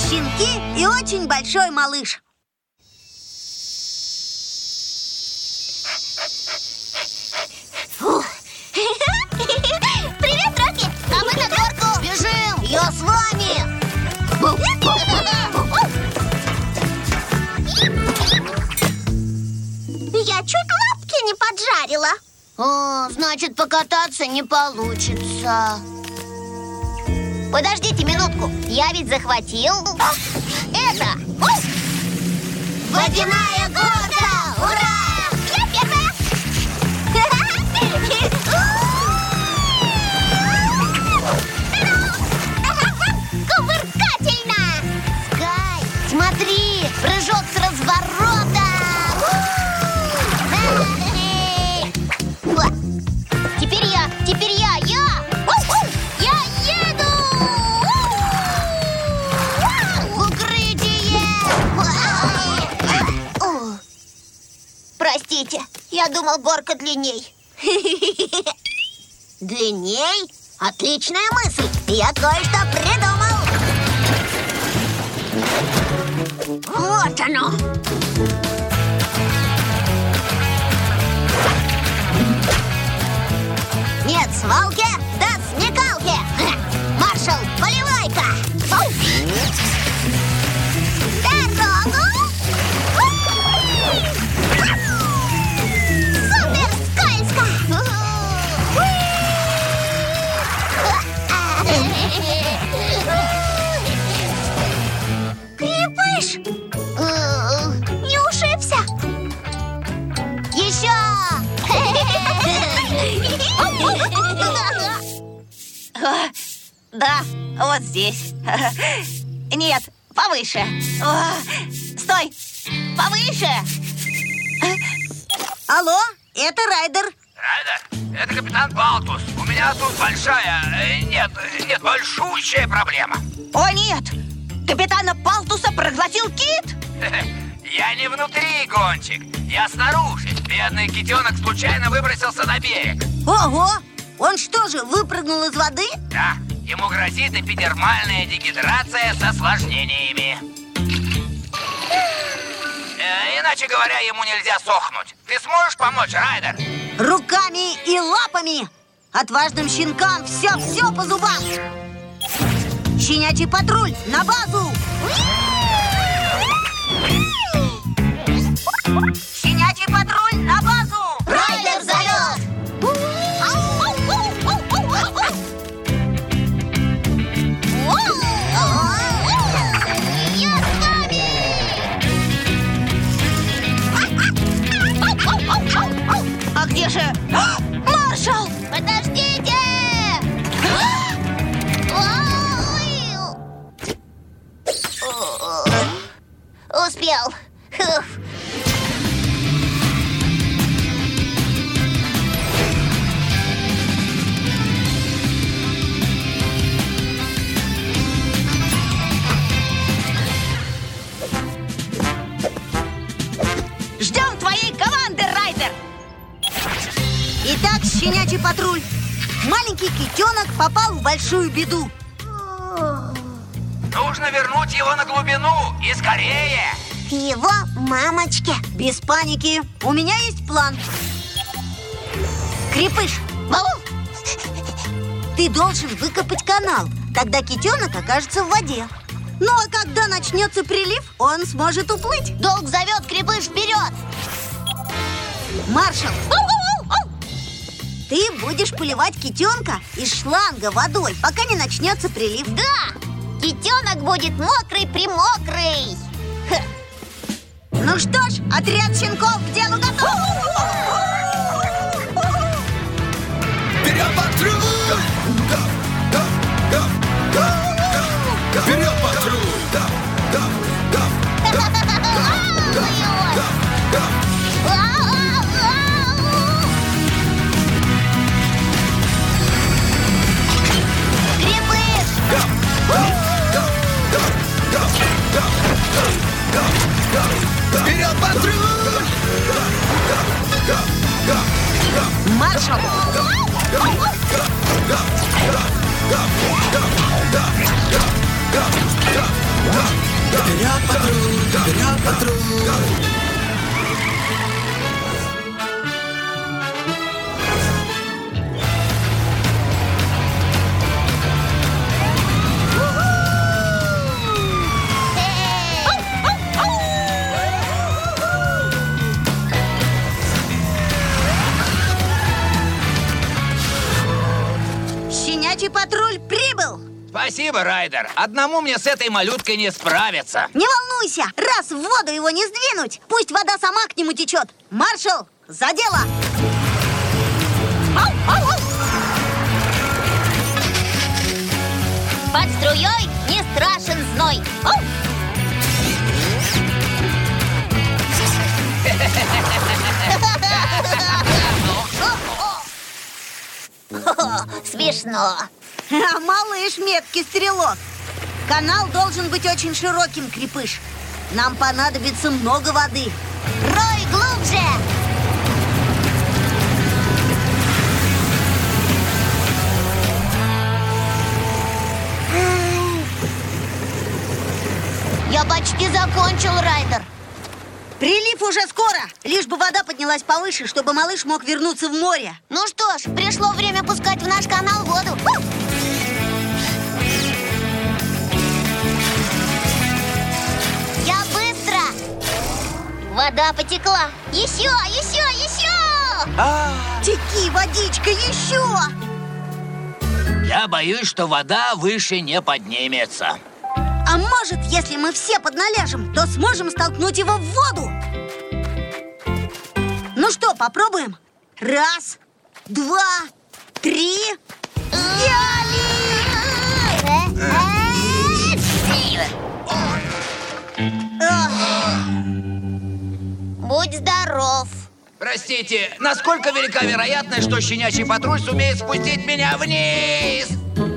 щенки и очень большой малыш. Привет, Рокки! А мы на горку! Бежим! Я с вами! Я чуть лапки не поджарила. О, значит, покататься не получится. Подождите минутку, я ведь захватил это. Водяная горка! Ура! Я первая! Кувыркательно! Скай, смотри, прыжок с разворота! Теперь я! Я еду! Укрытие! Простите, я думал, горка длинней. Длинней? Отличная мысль! Я кое-что придумал! Вот оно! Нет свалки, да смекалки! Маршал, поливай-ка! Дорогу! Супер скользко! Крепыш! Не ушибся? Еще! Да, вот здесь. Нет, повыше. Стой, повыше. Алло, это Райдер. Райдер, это капитан Палтус. У меня тут большая... Нет, большущая проблема. О, нет! Капитана Палтуса проглотил кит! Я не внутри, Гончик. Я снаружи. Бедный китенок случайно выбросился на берег. Ого! Он что же, выпрыгнул из воды? Да, ему грозит эпидермальная дегидрация с осложнениями. Иначе говоря, ему нельзя сохнуть. Ты сможешь помочь, Райдер? Руками и лапами! Отважным щенкам все по зубам! Щенячий патруль, на базу! Щенячий патруль, на базу! Райдер зовет! Я с вами! А где же... Маршал! Подождите! Успел. Фух. Ждем твоей команды, Райдер! Итак, щенячий патруль. Маленький китенок попал в большую беду. Нужно вернуть его на глубину. И скорее. К его мамочке. Без паники. У меня есть план. Крепыш, ты должен выкопать канал. Тогда китенок окажется в воде. Ну а когда начнется прилив, он сможет уплыть. Долг зовет, Крепыш, вперед! Маршал, ты будешь поливать китенка из шланга водой, пока не начнется прилив. Да! Китенок будет мокрый-примокрый. Ну что ж, отряд щенков к делу готов. Вперед, патруль! Вперед, патруль! Вперед, патруль! Маршал! Вперед, патруль! Вперед, патруль! Щенячий патруль прибыл! Спасибо, Райдер. Одному мне с этой малюткой не справиться. Не волнуйся, раз в воду его не сдвинуть, пусть вода сама к нему течет. Маршал, за дело! Под струей не страшен зной. Ау! Смешно. А малыш меткий стрелок. Канал должен быть очень широким, Крепыш. Нам понадобится много воды. Рой глубже. Я почти закончил, Райдер. Прилив уже скоро. Лишь бы вода поднялась повыше, чтобы малыш мог вернуться в море. Ну что ж, пришло время пускать в наш канал воду. Я быстро. Вода потекла. Еще, еще, еще. Теки, водичка, еще! Я боюсь, что вода выше не поднимется. А может, если мы все подналяжем, то сможем столкнуть его в воду? Ну что, попробуем? 1, 2, 3. Взяли! Будь здоров. Простите, насколько велика вероятность, что щенячий патруль сумеет спустить меня вниз?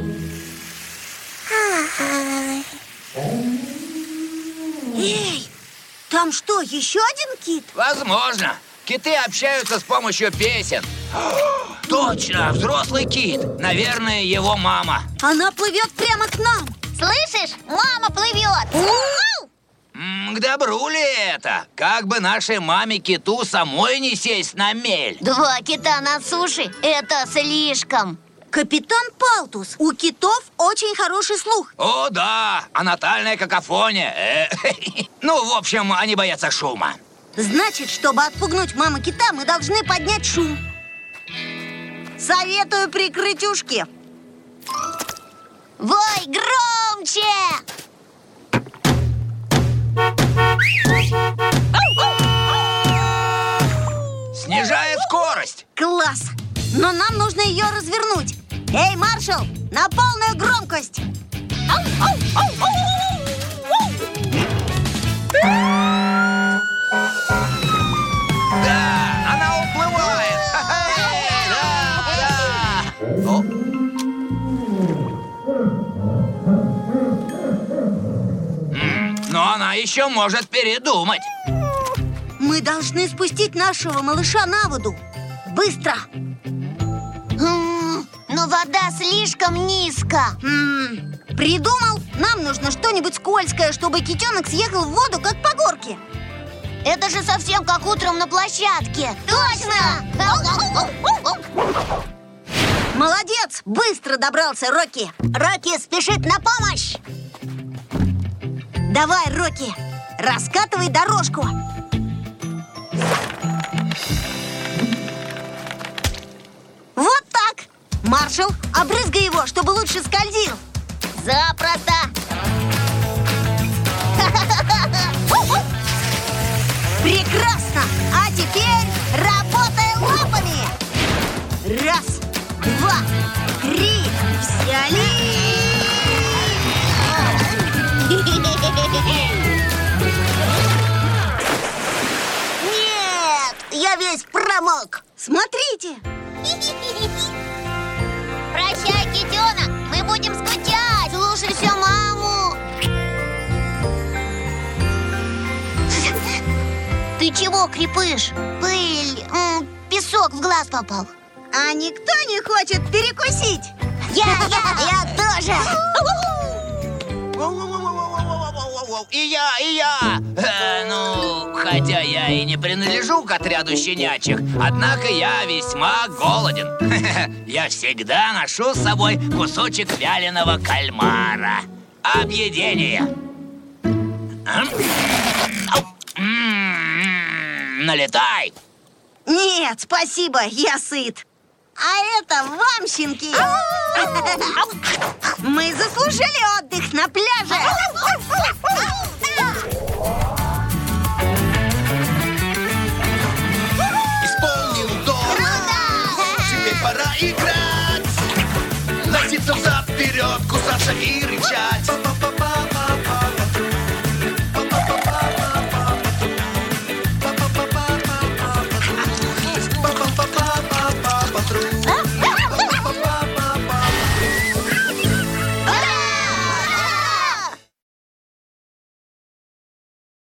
Эй, там что, еще один кит? Возможно. Киты общаются с помощью песен. Точно, взрослый кит. Наверное, его мама. Она плывет прямо к нам. Слышишь? Мама плывет. К добру ли это? Как бы нашей маме-киту самой не сесть на мель. 2 кита на суше – это слишком. Капитан Палтус, у китов очень хороший слух. О, да, анатальная какофония. Ну, в общем, они боятся шума. Значит, чтобы отпугнуть маму кита, мы должны поднять шум. Советую прикрыть ушки. Вой громче! Снижает скорость. Класс! Но нам нужно ее развернуть. Эй, маршал, на полную громкость! Да, она уплывает. Да. О. Но она еще может передумать. Мы должны спустить нашего малыша на воду. Быстро! Но вода слишком низко. Придумал? Нам нужно что-нибудь скользкое, чтобы китенок съехал в воду, как по горке. Это же совсем как утром на площадке. Точно! Молодец! Быстро добрался, Рокки. Рокки спешит на помощь. Давай, Рокки, раскатывай дорожку. Вот так. Маршал, обрызгай его, чтобы лучше скользил. Запросто! Прекрасно! А теперь работай лапами! 1, 2, 3. Взяли! Нет! Я весь промок! Смотрите! Прощай, китенок! Мы будем скучать! Слушайся маму! Ты чего, Крепыш? Пыль, песок в глаз попал. А никто не хочет перекусить? Я тоже! Воу-воу-воу, и я! Ну, хотя я и не принадлежу к отряду щенячьих, однако я весьма голоден. Я всегда ношу с собой кусочек вяленого кальмара. Объедение. Налетай. Нет, спасибо, я сыт. А это вам, щенки. Мы заслужили отдых на пляже. Исполнил долг. Теперь пора играть. Носиться взад-вперед, кусаться и